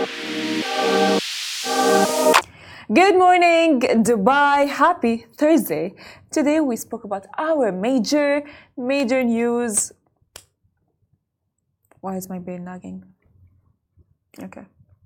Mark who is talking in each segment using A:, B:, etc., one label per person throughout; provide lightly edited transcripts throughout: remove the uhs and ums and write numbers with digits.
A: Good morning, Dubai. Happy Thursday. Today we spoke about our major news. Why is my brain lagging? Okay.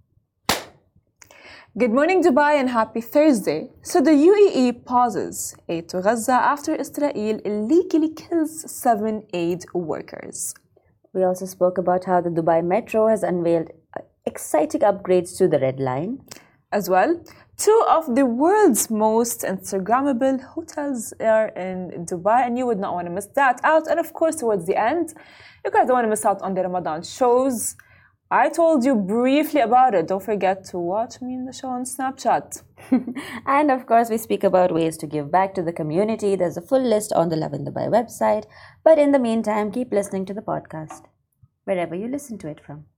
A: Good morning, Dubai, and happy Thursday. So the UAE pauses aid to Gaza after Israel illegally kills 7 aid workers.
B: We also spoke about how the Dubai Metro has unveiled exciting upgrades to the Red Line.
A: As well, 2 of the world's most Instagrammable hotels are in Dubai, and you would not want to miss that out. And of course, towards the end, you guys don't want to miss out on the Ramadan shows. I told you briefly about it. Don't forget to watch me in the show on Snapchat.
B: And of course, we speak about ways to give back to the community. There's a full list on the Lovin Dubai website. But in the meantime, keep listening to the podcast, wherever you listen to it from.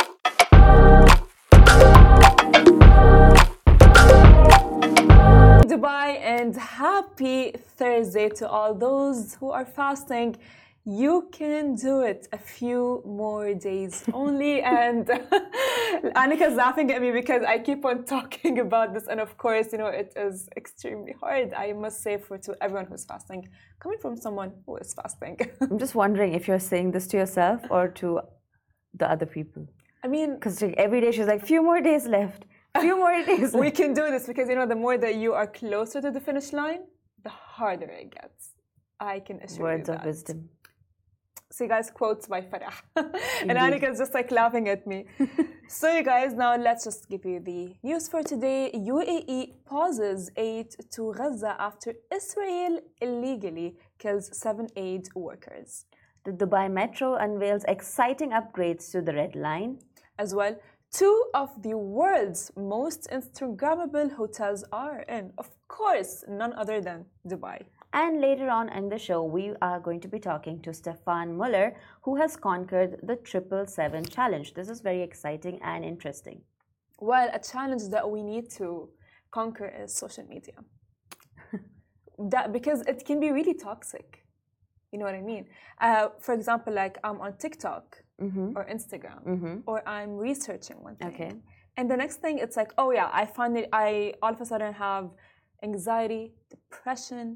A: Dubai, and happy Thursday to all those who are fasting. You can do it a few more days only. And Annika's laughing at me because I keep on talking about this. And of course, it is extremely hard, I must say, to everyone who's fasting, coming from someone who is fasting.
B: I'm just wondering if you're saying this to yourself or to the other people.
A: I mean,
B: because every day she's like, few more days left. Few more days.
A: We can do this because, the more that you are closer to the finish line, the harder it gets. I can assure you that.
B: Words of wisdom.
A: So you guys, quotes by Farah. And Annika is just like laughing at me. So you guys, now let's just give you the news for today. UAE pauses aid to Gaza after Israel illegally kills 7 aid workers.
B: The Dubai Metro unveils exciting upgrades to the Red Line.
A: As well, 2 of the world's most Instagrammable hotels are in, of course, none other than Dubai.
B: And later on in the show, we are going to be talking to Stefan Muller, who has conquered the 777 challenge. This is very exciting and interesting.
A: Well, a challenge that we need to conquer is social media. Because it can be really toxic. You know what I mean? For example, like I'm on TikTok or Instagram, or I'm researching one thing.
B: Okay.
A: And the next thing, it's like, oh yeah, I all of a sudden have anxiety, depression,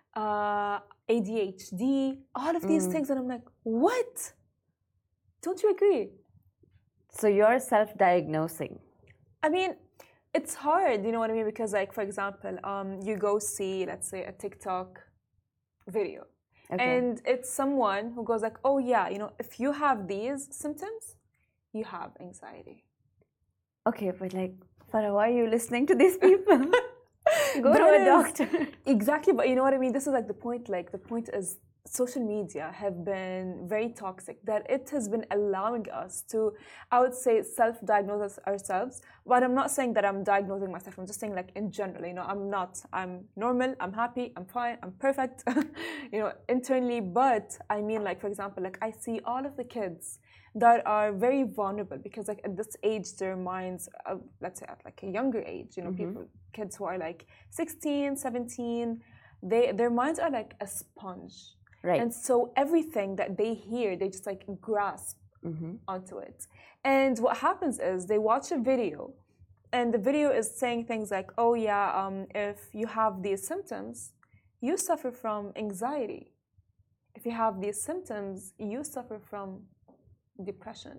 A: ADHD, all of these things. And I'm like, what? Don't you agree?
B: So you're self-diagnosing.
A: I mean, it's hard, you know what I mean? Because like, for example, you go see, let's say, a TikTok video. Okay. And it's someone who goes like, oh yeah, if you have these symptoms, you have anxiety.
B: Okay, but like, Farah, why are you listening to these people? Go to a doctor.
A: Exactly, but you know what I mean? This is like the point. Like the point is, social media have been very toxic, that it has been allowing us to, I would say, self-diagnose ourselves. But I'm not saying that I'm diagnosing myself. I'm just saying, like, in general, I'm normal, I'm happy, I'm fine, I'm perfect, internally. But I mean, like, for example, like I see all of the kids that are very vulnerable because, like, at this age, their minds, let's say at like a younger age, kids who are like 16, 17, their minds are like a sponge.
B: Right.
A: And so everything that they hear, they just like grasp onto it. And what happens is they watch a video, and the video is saying things like, oh yeah, if you have these symptoms, you suffer from anxiety. If you have these symptoms, you suffer from depression.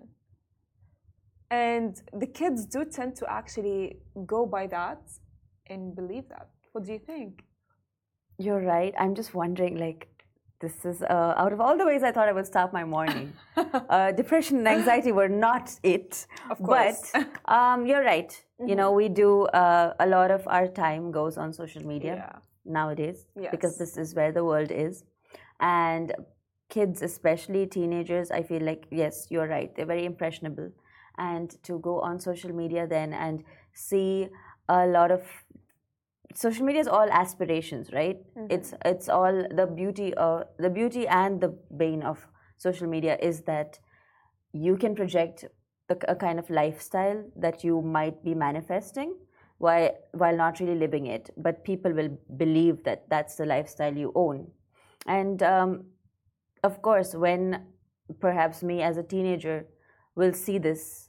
A: And the kids do tend to actually go by that and believe that. What do you think?
B: You're right. I'm just wondering, like, this is out of all the ways I thought I would start my morning. Depression and anxiety were not it.
A: Of course.
B: But you're right. We do a lot of our time goes on social media nowadays, because this is where the world is. And kids, especially teenagers, I feel like, yes, you're right. They're very impressionable. And to go on social media then and see a lot of social media is all aspirations, right? It's all the beauty and the bane of social media is that you can project a kind of lifestyle that you might be manifesting while not really living it, but people will believe that that's the lifestyle you own. And of course, when perhaps me as a teenager will see this,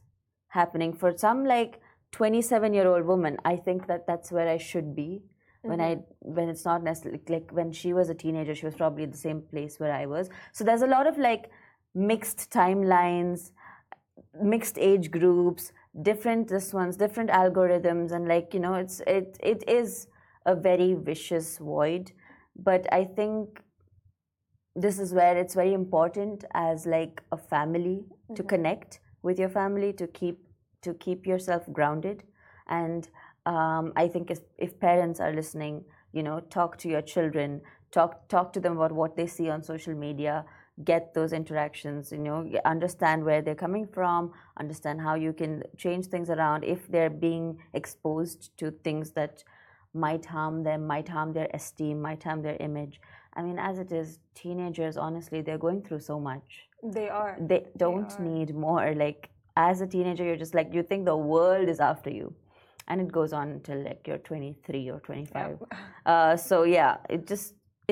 B: happening. For some, like 27-year-old woman, I think that that's where I should be. When it's not necessarily like when she was a teenager, she was probably at the same place where I was. So there's a lot of like mixed timelines, mixed age groups, different different algorithms, and like it is a very vicious void. But I think this is where it's very important as like a family to connect with your family, to keep yourself grounded. And I think if parents are listening, talk to your children, talk to them about what they see on social media, get those interactions, understand where they're coming from, understand how you can change things around if they're being exposed to things that might harm them, might harm their esteem, might harm their image. I mean, as it is, teenagers, honestly, they're going through so much.
A: They are.
B: They don't need more. Like, as a teenager, you're just like, you think the world is after you. And it goes on until like you're 23 or 25. Yep. So yeah, it's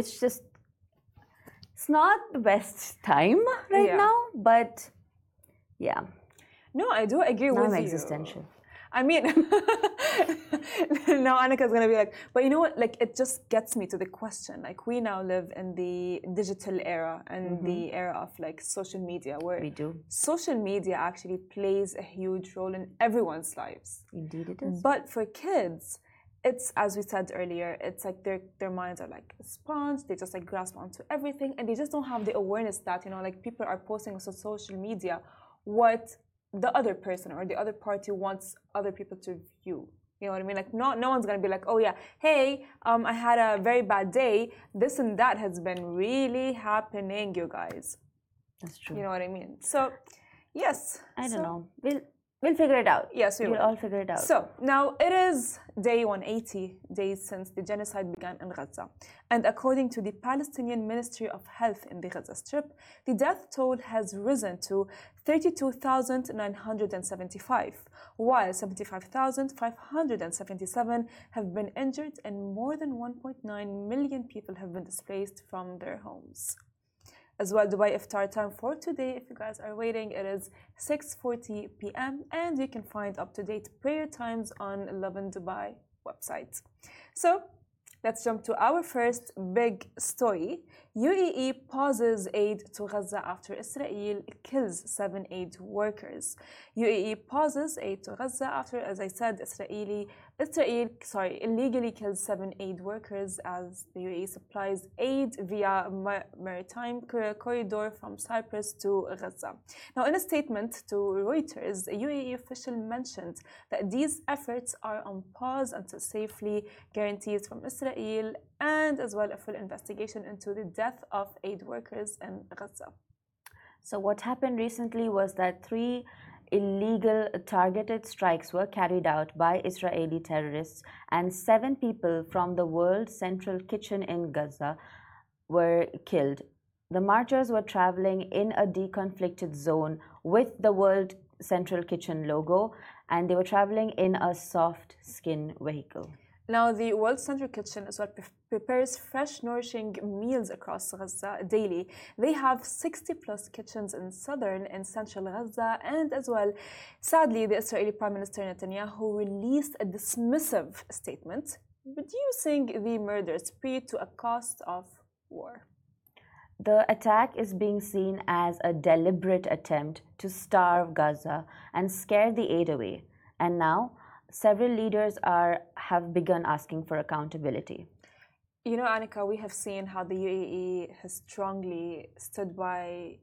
B: not the best time now, but yeah.
A: No, I do agree with you.
B: I'm existential.
A: I mean, now Annika's gonna be like, but you know what? Like, it just gets me to the question. Like, we now live in the digital era and the era of like social media, where
B: we do.
A: Social media actually plays a huge role in everyone's lives.
B: Indeed, it is.
A: But for kids, it's, as we said earlier, it's like their minds are like a sponge. They just like grasp onto everything, and they just don't have the awareness that like people are posting on social media what the other person or the other party wants other people to view. You know what I mean? Like, no one's gonna be like, oh yeah, hey, I had a very bad day. This and that has been really happening, you guys.
B: That's true.
A: You know what I mean? So, yes.
B: I don't know. We'll figure it out.
A: Yes,
B: we'll all figure it out.
A: So now it is day 180 days since the genocide began in Gaza. And according to the Palestinian Ministry of Health in the Gaza Strip, the death toll has risen to 32,975, while 75,577 have been injured and more than 1.9 million people have been displaced from their homes. As well, Dubai Iftar time for today, if you guys are waiting, it is 6:40 p.m. and you can find up-to-date prayer times on Lovin Dubai website. So let's jump to our first big story. UAE pauses aid to Gaza after Israel kills 7 aid workers. UAE pauses aid to Gaza after, as I said, Israel illegally kills 7 aid workers as the UAE supplies aid via maritime corridor from Cyprus to Gaza. Now, in a statement to Reuters, a UAE official mentioned that these efforts are on pause until safely guarantees from Israel and as well a full investigation into the death of aid workers in Gaza.
B: So what happened recently was that 3 illegal targeted strikes were carried out by Israeli terrorists, and 7 people from the World Central Kitchen in Gaza were killed. The marchers were traveling in a deconflicted zone with the World Central Kitchen logo, and they were traveling in a soft skin vehicle.
A: Now, the World Central Kitchen as well prepares fresh, nourishing meals across Gaza daily. They have 60-plus kitchens in southern and central Gaza, and as well, sadly, the Israeli Prime Minister Netanyahu released a dismissive statement, reducing the murder spree to a cost of war.
B: The attack is being seen as a deliberate attempt to starve Gaza and scare the aid away, and now several leaders have begun asking for accountability.
A: You know, Annika, we have seen how the UAE has strongly stood by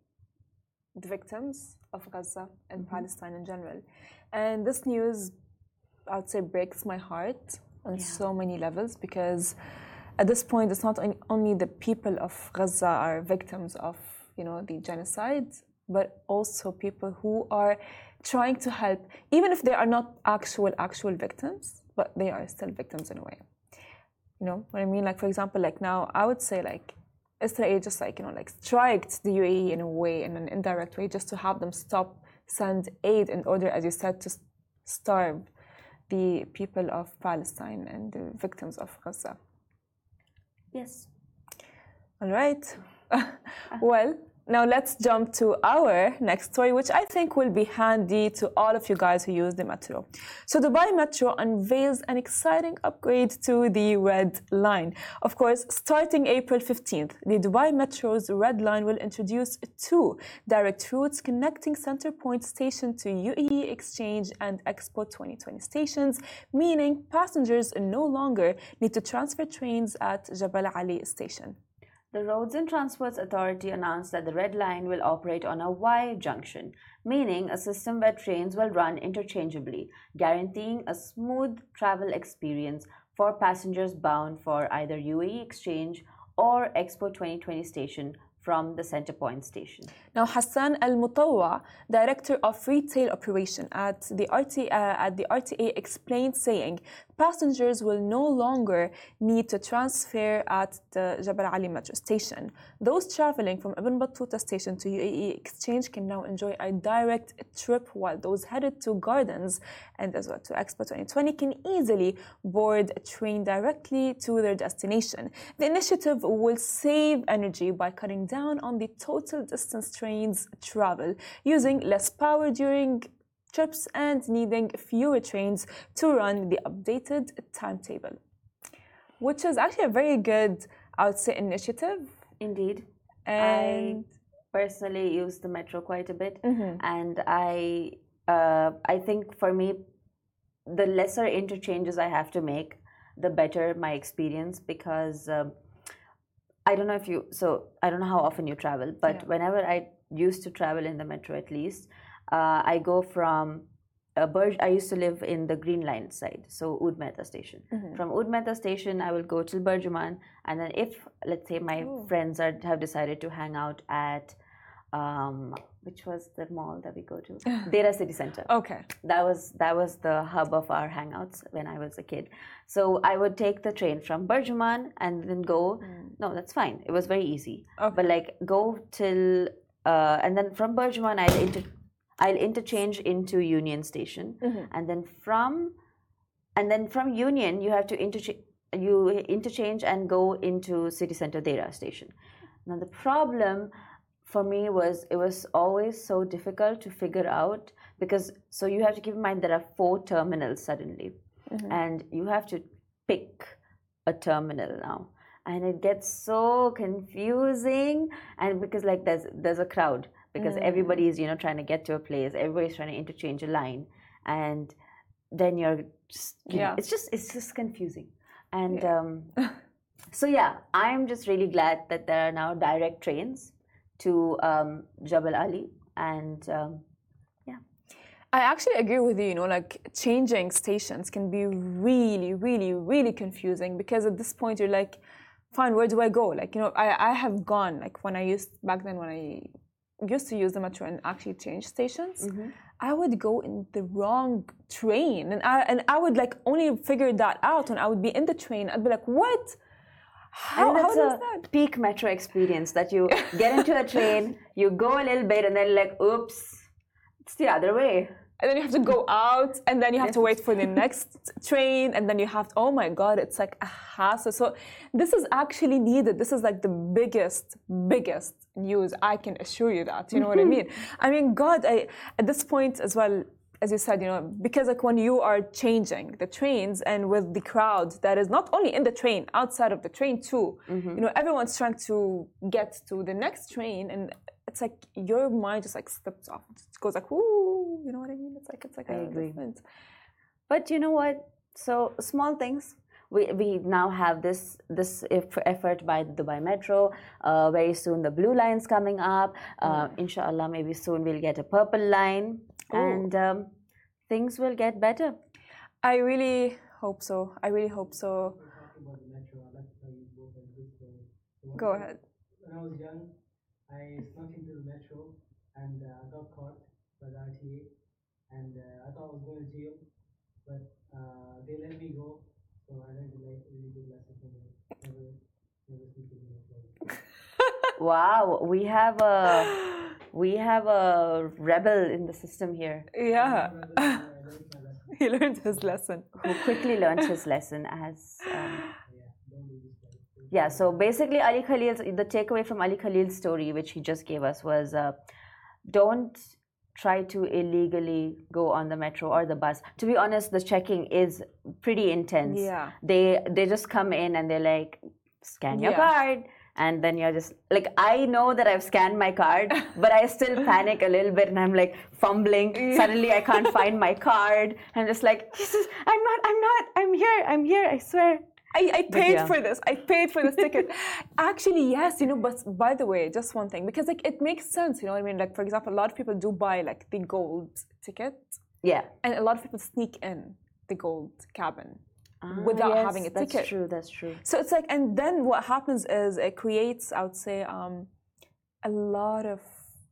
A: the victims of Gaza and Palestine in general. And this news, I would say, breaks my heart on so many levels, because at this point, it's not only the people of Gaza are victims of, the genocide, but also people who are trying to help, even if they are not actual victims, but they are still victims in a way. You know what I mean? Like, for example, like now, I would say like Israel just like, striked the UAE in a way, in an indirect way, just to have them send aid in order, as you said, to starve the people of Palestine and the victims of Gaza.
B: Yes.
A: All right. Well, Now let's jump to our next story, which I think will be handy to all of you guys who use the metro. So Dubai Metro unveils an exciting upgrade to the Red Line. Of course, starting April 15th, the Dubai Metro's Red Line will introduce 2 direct routes connecting Center Point Station to UAE Exchange and Expo 2020 stations, meaning passengers no longer need to transfer trains at Jabal Ali Station.
B: The Roads and Transports Authority announced that the Red Line will operate on a Y junction, meaning a system where trains will run interchangeably, guaranteeing a smooth travel experience for passengers bound for either UAE Exchange or Expo 2020 station from the Center Point station.
A: Now, Hassan Al-Mutawwa, Director of Retail Operation at the RTA, explained, saying, passengers will no longer need to transfer at the Jabal Ali metro station. Those traveling from Ibn Battuta station to UAE Exchange can now enjoy a direct trip, while those headed to Gardens and as well to Expo 2020 can easily board a train directly to their destination. The initiative will save energy by cutting down on the total distance trains travel, using less power during trips and needing fewer trains to run the updated timetable, which is actually a very good, I would say, initiative.
B: Indeed. And I personally use the metro quite a bit, and I think for me, the lesser interchanges I have to make, the better my experience, because I don't know how often you travel, but whenever I used to travel in the metro, at least, I go from I used to live in the Green Line side, so Oud Mehta station. From Oud Mehta station, I will go till Burjuman, and then if, let's say, my friends have decided to hang out at, which was the mall that we go to? Dera City Center.
A: Okay.
B: That was the hub of our hangouts when I was a kid. So I would take the train from Burjuman and then go. No, that's fine. It was very easy.
A: Okay.
B: But like go till and then from Burjuman I'll interchange into Union Station, and then from Union you have to interchange and go into City Center Dera Station. Now the problem for me was it was always so difficult to figure out, because so you have to keep in mind there are 4 terminals suddenly, and you have to pick a terminal now, and it gets so confusing, and because like there's a crowd, because everybody is trying to get to a place, everybody's trying to interchange a line, and then you're just it's just confusing, and so yeah, I'm just really glad that there are now direct trains to Jabal Ali, and
A: I actually agree with you. Like changing stations can be really, really, really confusing, because at this point you're like, fine, where do I go? Like, I have gone, like when I used to use the metro and actually change stations, I would go in the wrong train, and I would like only figure that out when I would be in the train. I'd be like, what?
B: How is that? Peak metro experience, that you get into a train, you go a little bit, and then like, oops, it's the other way.
A: And then you have to go out, and then you have to wait for the next train, and then you have to, oh my God, it's like a hassle. So this is actually needed. This is like the biggest news. I can assure you that, you know what I mean? I mean, God, at this point as well, as you said, because like when you are changing the trains and with the crowd that is not only in the train, outside of the train too, everyone's trying to get to the next train, and it's like your mind just like slips off. It goes like, ooh, you know what I mean? It's like
B: I agree. Different. But you know what? So small things. We now have this effort by the Dubai Metro. Very soon the blue line's coming up. Inshallah, maybe soon we'll get a purple line. Ooh. And things will get better.
A: I really hope so. Go ahead.
C: When I was young, I snuck into the metro and I got caught by the RTA, and I thought I was going to jail, but they let me go, so I learned a really good lesson from them. Never sneak into the metro.
B: Wow, we have a rebel in the system here.
A: Yeah. He learned his lesson.
B: Who quickly learned his lesson as Yeah, so basically Ali Khalil's, the takeaway from Ali Khalil's story, which he just gave us, was don't try to illegally go on the metro or the bus. To be honest, the checking is pretty intense.
A: Yeah.
B: They just come in and they're like, scan your card. And then you're just like, I know that I've scanned my card, but I still panic a little bit and I'm like fumbling. Suddenly I can't find my card. I'm just like, I'm here, I swear.
A: I paid for this. I paid for this ticket. Actually, yes, but by the way, just one thing, because like it makes sense, you know what I mean? Like, for example, a lot of people do buy like the gold ticket.
B: Yeah.
A: And a lot of people sneak in the gold cabin without having a ticket.
B: That's true, that's true.
A: So it's like, and then what happens is it creates, I would say, a lot of,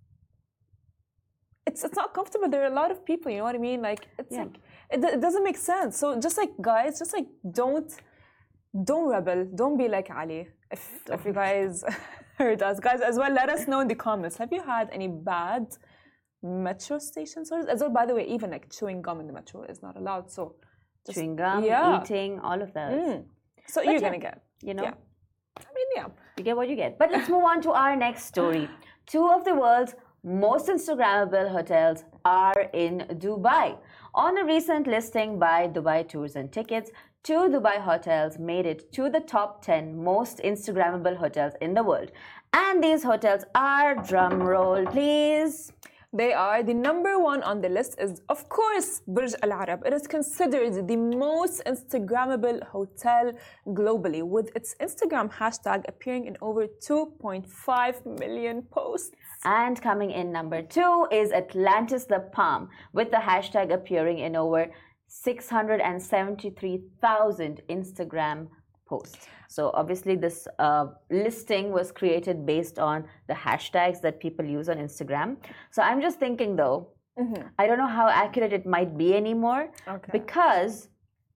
A: it's not comfortable. There are a lot of people, you know what I mean? Like, it's like, it doesn't make sense. So just like, guys, just like, don't rebel. Don't be like Ali. If you guys heard us, guys, as well, let us know in the comments. Have you had any bad metro station stories? As well, by the way, even like chewing gum in the metro is not allowed. So
B: just, chewing gum, eating, all of that.
A: So but you're gonna get,
B: you know.
A: Yeah. I mean,
B: you get what you get. But let's move on to our next story. 2 of the world's most Instagrammable hotels are in Dubai. On a recent listing by Dubai Tours and Tickets, 2 Dubai hotels made it to the top 10 most Instagrammable hotels in the world. And these hotels are, drum roll please.
A: They are. The number 1 on the list is, of course, Burj Al Arab. It is considered the most Instagrammable hotel globally, with its Instagram hashtag appearing in over 2.5 million posts.
B: And coming in number 2 is Atlantis the Palm, with the hashtag appearing in over 673,000 Instagram posts. So obviously this listing was created based on the hashtags that people use on Instagram. So I'm just thinking though, I don't know how accurate it might be anymore, because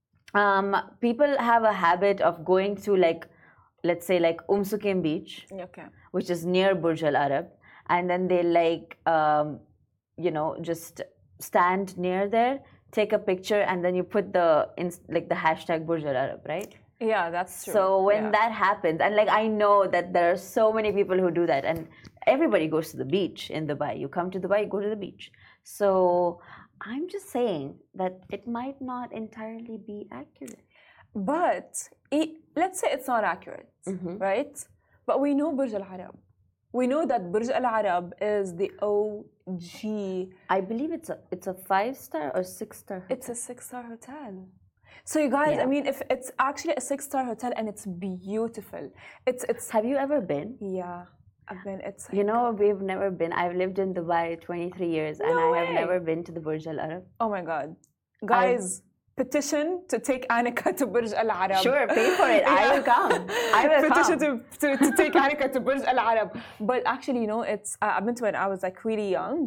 B: people have a habit of going to, like, let's say like Sukim Beach, which is near Burj Al Arab, and then they like, you know, just stand near there, take a picture, and then you put the hashtag Burj Al Arab, right?
A: Yeah, that's true.
B: So when that happens, and like I know that there are so many people who do that, and everybody goes to the beach in Dubai. You come to Dubai, you go to the beach. So I'm just saying that it might not entirely be accurate.
A: But let's say it's not accurate, right? But we know Burj Al Arab. We know that Burj Al Arab is the OG.
B: I believe it's a 5-star or 6-star hotel.
A: It's a 6-star hotel. So you guys, I mean, if it's actually a 6-star hotel and it's beautiful, it's.
B: Have you ever been?
A: Yeah, I've been. It's.
B: You know, we've never been. I've lived in Dubai 23 years, and I have never been to the Burj Al Arab.
A: Oh my God, guys! Petition to take Anika to Burj Al Arab.
B: Sure, pay for it. I will come. I will
A: petition to take Anika to Burj Al Arab. But actually, you know, it's. I've been to it when I was like really young.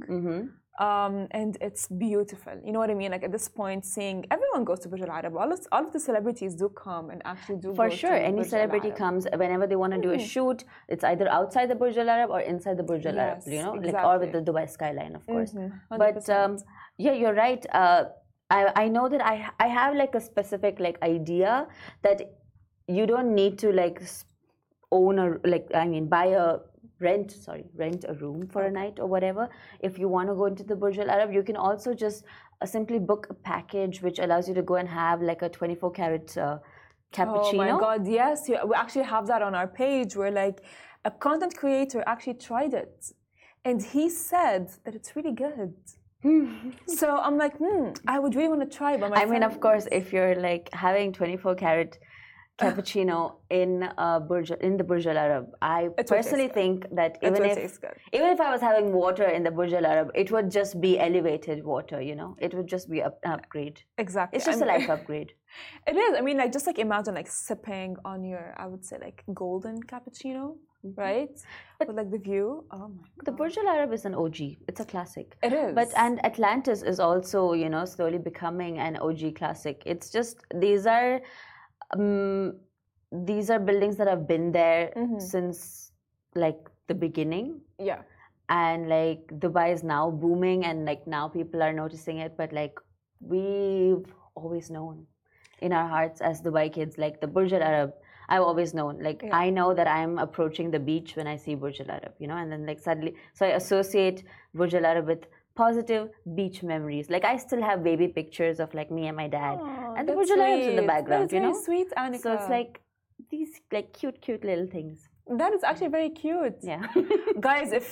A: And it's beautiful. You know what I mean? Like at this point, seeing everyone goes to Burj Al Arab. All of the celebrities do come and actually do.
B: For sure, any celebrity comes whenever they want to do a shoot. It's either outside the Burj Al Arab or inside the Burj Al Arab. You know,
A: exactly.
B: like or with the Dubai skyline, of course. But yeah, you're right. I know that I have like a specific like idea that you don't need to like own a rent a room for a night or whatever. If you want to go into the Burj Al Arab, you can also just simply book a package which allows you to go and have like a 24-karat cappuccino.
A: Oh my God, yes. We actually have that on our page where like a content creator actually tried it. And he said that it's really good. So I'm like, I would really want to try. But
B: I mean, of course, if you're like having 24-karat cappuccino in the Burj Al Arab, I personally think that even if I was having water in the Burj Al Arab, it would just be elevated water. You know, it would just be an upgrade.
A: Exactly,
B: it's just a life upgrade.
A: It is. I mean, like just like imagine like sipping on your, I would say like golden cappuccino, right? But with like the view. Oh my God.
B: The Burj Al Arab is an OG. It's a classic.
A: It is.
B: But and Atlantis is also, you know, slowly becoming an OG classic. It's just these are buildings that have been there since like the beginning.
A: Yeah.
B: And like Dubai is now booming, and like now people are noticing it. But like we've always known in our hearts as Dubai kids, like the Burj Al Arab I've always known. Like, I know that I'm approaching the beach when I see Burj Al Arab, you know, and then like suddenly, so I associate Burj Al Arab with positive beach memories. Like, I still have baby pictures of like me and my dad, and the Burj Al Arab's in the background, you know.
A: Sweet, Anika.
B: So it's like these like cute little things.
A: That is actually very cute.
B: Yeah.
A: Guys, if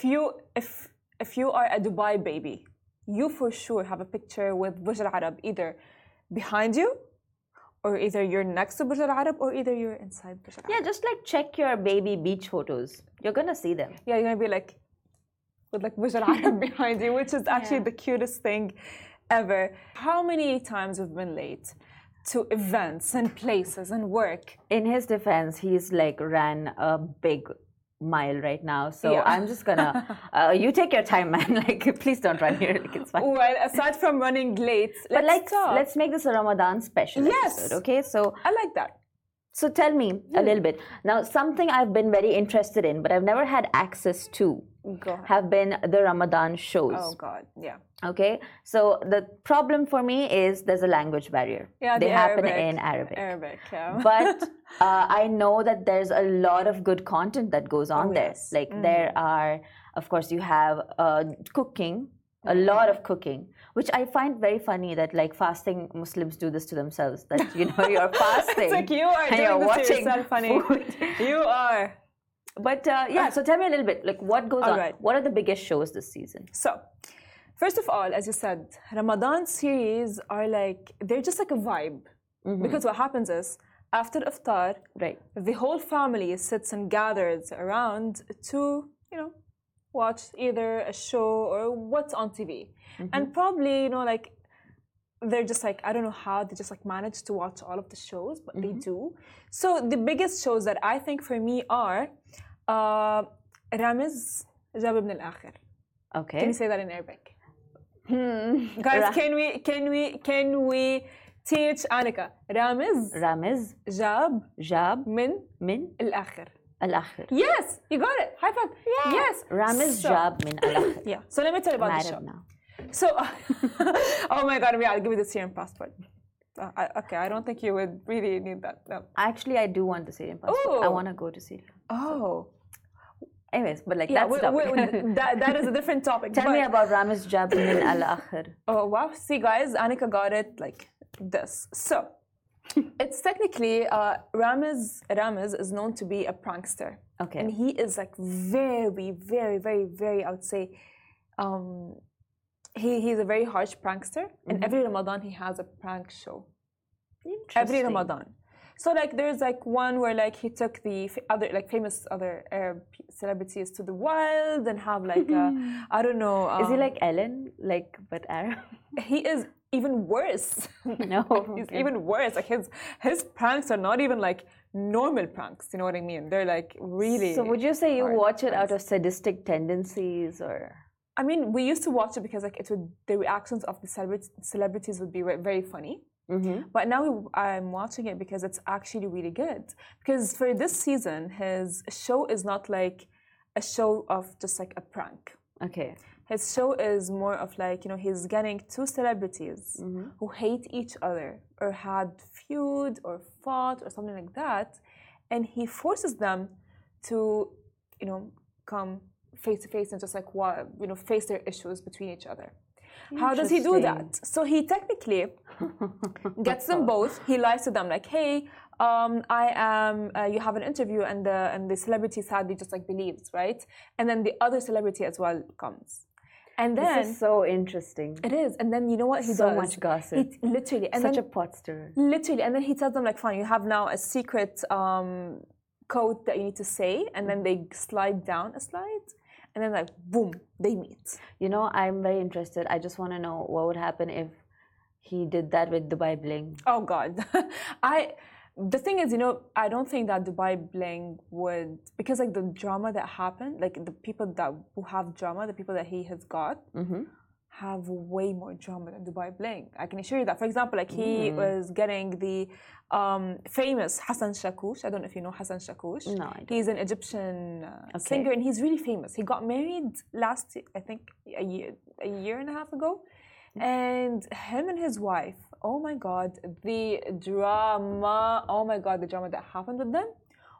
A: you are a Dubai baby, you for sure have a picture with Burj Al Arab either behind you, or either you're next to Burj Al Arab, or either you're inside Burj Al Arab.
B: Yeah, just like check your baby beach photos. You're gonna see them.
A: Yeah, you're gonna be like with like Burj Al Arab behind you, which is actually the cutest thing ever. How many times we've been late to events and places and work?
B: In his defense, he's like ran a big mile right now, so I'm just gonna you take your time, man. Like, please don't run here. Like, it's fine.
A: Well, aside from running late,
B: let's make this a Ramadan special episode, okay? So
A: I like that.
B: So tell me a little bit. Now, something I've been very interested in, but I've never had access to, have been the Ramadan shows.
A: Oh, God, yeah.
B: Okay, so the problem for me is there's a language barrier.
A: Yeah,
B: they happen in Arabic.
A: Yeah.
B: But I know that there's a lot of good content that goes on there.
A: Yes.
B: Like there are, of course, you have cooking, a lot of cooking, which I find very funny that like fasting Muslims do this to themselves. That, you know, you're fasting.
A: It's like you are
B: and
A: doing
B: you're
A: this
B: watching
A: to yourself, honey. You are.
B: But yeah, so tell me a little bit, like what goes on? Right. What are the biggest shows this season?
A: So, first of all, as you said, Ramadan series are like, they're just like a vibe. Because what happens is, after iftar, the whole family sits and gathers around to, you know, watch either a show or what's on TV. And probably, you know, like, they're just like, I don't know how they just like manage to watch all of the shows, but they do. So the biggest shows that I think for me are Ramiz Jab Ibn Al-Akhir.
B: Okay.
A: Can you say that in Arabic? Guys, can we teach Anika? Ramiz Jab Min Al-Akhir.
B: Al-Akhir.
A: Yes, you got it. High five.
B: Yeah.
A: Yes.
B: Ramiz Jab Min Al-Akhir.
A: Yeah. So let me tell you about the show.
B: Now.
A: So, oh my God, I'll give you the Syrian passport. Okay, I don't think you would really need that. No.
B: Actually, I do want the Syrian passport. I want to go to Syria.
A: Oh.
B: Anyways, but like that's
A: that is a different topic.
B: Tell me about Ramiz Jab Min Al-Akhir.
A: Oh wow! See, guys, Anika got it like this. So, it's technically Ramiz is known to be a prankster.
B: Okay.
A: And he is like very, very, very, very, I would say, he's a very harsh prankster. And every Ramadan he has a prank show. Every Ramadan. So like there's like one where like he took the other like famous other Arab celebrities to the wild and have like I don't know.
B: Is he like Ellen, like but Arab?
A: He is even worse.
B: No,
A: he's even worse. Like his pranks are not even like normal pranks. You know what I mean? They're like really.
B: So would you say you watch it out of sadistic tendencies or?
A: I mean, we used to watch it because like the reactions of the celebrities would be very funny. But now I'm watching it because it's actually really good. Because for this season, his show is not like a show of just like a prank.
B: Okay.
A: His show is more of like, you know, he's getting two celebrities who hate each other or had feud or fought or something like that. And he forces them to, you know, come face to face and just like, you know, face their issues between each other. How does he do that? So he technically gets them both. He lies to them like, hey, I am, you have an interview, and the celebrity sadly just like believes, right? And then the other celebrity as well comes. And then
B: this is so interesting.
A: It is. And then you know what he does?
B: So much gossip.
A: Literally. And
B: such
A: then,
B: a pot stirrer.
A: Literally. And then he tells them like, fine, you have now a secret code that you need to say, and then they slide down a slide. And then like, boom, they meet.
B: You know, I'm very interested. I just want to know what would happen if he did that with Dubai Bling.
A: Oh, God. The thing is, you know, I don't think that Dubai Bling would, because like the drama that happened, like the people who have drama, the people that he has got, have way more drama than Dubai Bling. I can assure you that. For example, like he was getting the famous Hassan Shakouch. I don't know if you know Hassan Shakouch.
B: No, I don't.
A: He's an Egyptian singer, and he's really famous. He got married last, I think, a year and a half ago. And him and his wife, oh my God, the drama, oh my God, the drama that happened with them.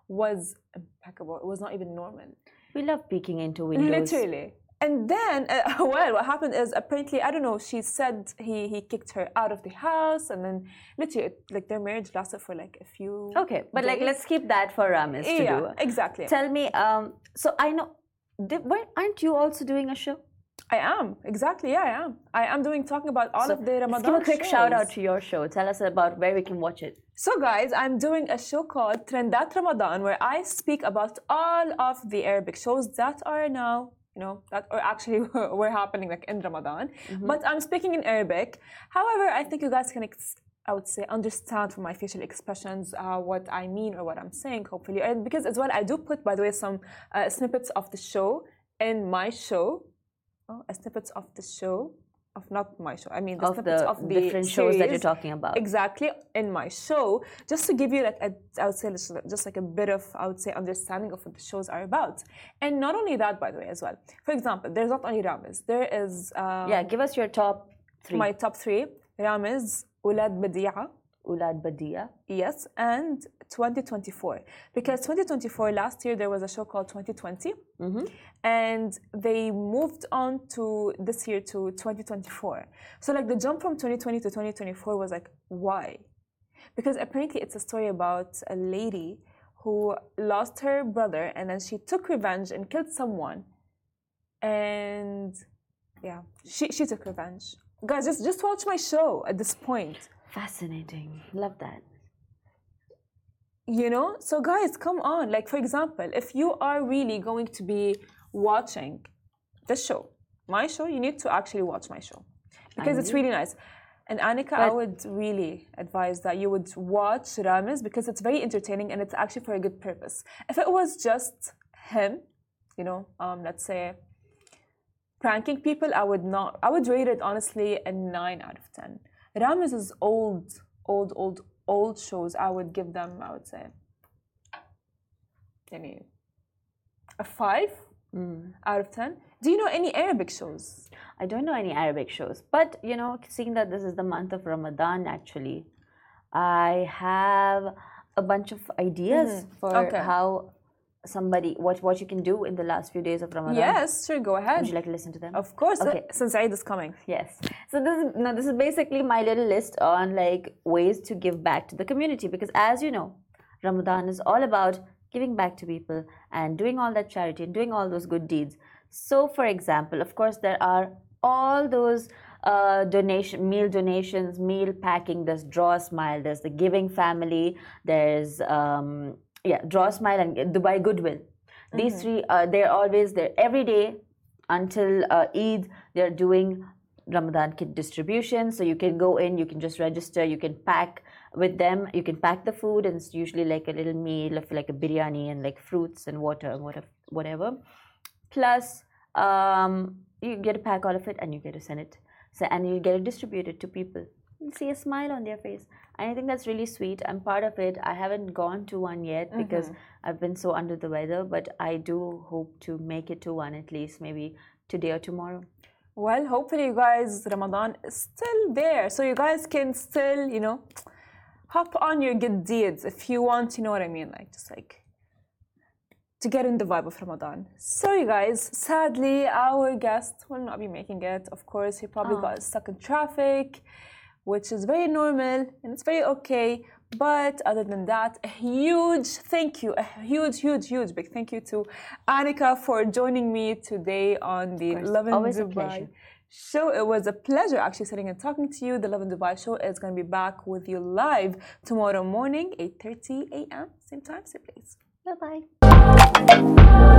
A: was impeccable. It was not even normal.
B: We love peeking into windows.
A: Literally. And then, well, what happened is apparently, I don't know, she said he kicked her out of the house, and then literally, like, their marriage lasted for like a few
B: Okay, but
A: days.
B: like, let's keep that for Ramiz to do.
A: Exactly.
B: Tell me, so I know, aren't you also doing a show?
A: I am, exactly, yeah, I am. I am talking about all of the Ramadan
B: let's give a quick
A: shows.
B: shout out to your show. Tell us about where we can watch it.
A: So guys, I'm doing a show called Trendat Ramadan, where I speak about all of the Arabic shows that are now, that are actually were happening like in Ramadan. But I'm speaking in Arabic. However, I think you guys can, I would say, understand from my facial expressions what I mean or what I'm saying, hopefully. And because as well, I do put, by the way, some snippets of the show in my show. Snippets of the show. Not my show. I mean, the snippets of the
B: different shows that you're talking about.
A: Exactly, in my show, just to give you like I would say just like a bit of, I would say, understanding of what the shows are about. And not only that, by the way, as well. For example, there's not only Ramiz. There is
B: give us your top 3.
A: My top 3: Ramiz, Ulad Badia.
B: Ulad Badia.
A: Yes, and 2024. Because 2024, last year, there was a show called 2020. And they moved on to this year to 2024. So like the jump from 2020 to 2024 was like, why? Because apparently it's a story about a lady who lost her brother and then she took revenge and killed someone. And yeah, she took revenge. Guys, just watch my show at this point.
B: Fascinating. Love that.
A: So guys, come on. Like, for example, if you are really going to be watching this show, my show, you need to actually watch my show because it's really nice. And Anika, I would really advise that you would watch Ramiz because it's very entertaining and it's actually for a good purpose. If it was just him, let's say, pranking people, I would rate it honestly a 9 out of 10. Ramiz's old shows, I would give them, I would say, a 5 out of 10. Do you know any Arabic shows?
B: I don't know any Arabic shows, but seeing that this is the month of Ramadan, actually, I have a bunch of ideas for how what you can do in the last few days of Ramadan.
A: Yes, sure, go ahead.
B: Would you like to listen to them?
A: Of course,
B: okay.
A: Since Eid is coming.
B: Yes. So this is basically my little list on like ways to give back to the community, because as you know, Ramadan is all about giving back to people and doing all that charity and doing all those good deeds. So for example, of course, there are all those meal donations, meal packing. There's Draw a Smile, there's the Giving Family, there's Draw a Smile and Dubai Goodwill. These three, they're always there every day until Eid. They're doing Ramadan kit distribution. So you can go in, you can just register, you can pack with them, you can pack the food, and it's usually like a little meal of like a biryani and like fruits and water and whatever. Plus, you get to pack all of it and you get to send it. And you get it distributed to people. You see a smile on their face. And I think that's really sweet. I'm part of it. I haven't gone to one yet because I've been so under the weather, but I do hope to make it to one at least maybe today or tomorrow.
A: Well, hopefully you guys, Ramadan is still there. So you guys can still, hop on your good deeds if you want, you know what I mean? Like, just like to get in the vibe of Ramadan. So you guys, sadly, our guest will not be making it. Of course, he probably got stuck in traffic, which is very normal and it's very okay. But other than that, a huge thank you, a huge big thank you to Anika for joining me today on the Love in Dubai show. It was a pleasure actually sitting and talking to you. The Love in Dubai show is going to be back with you live tomorrow morning, 8:30 a.m. Same time, same place.
B: Bye-bye.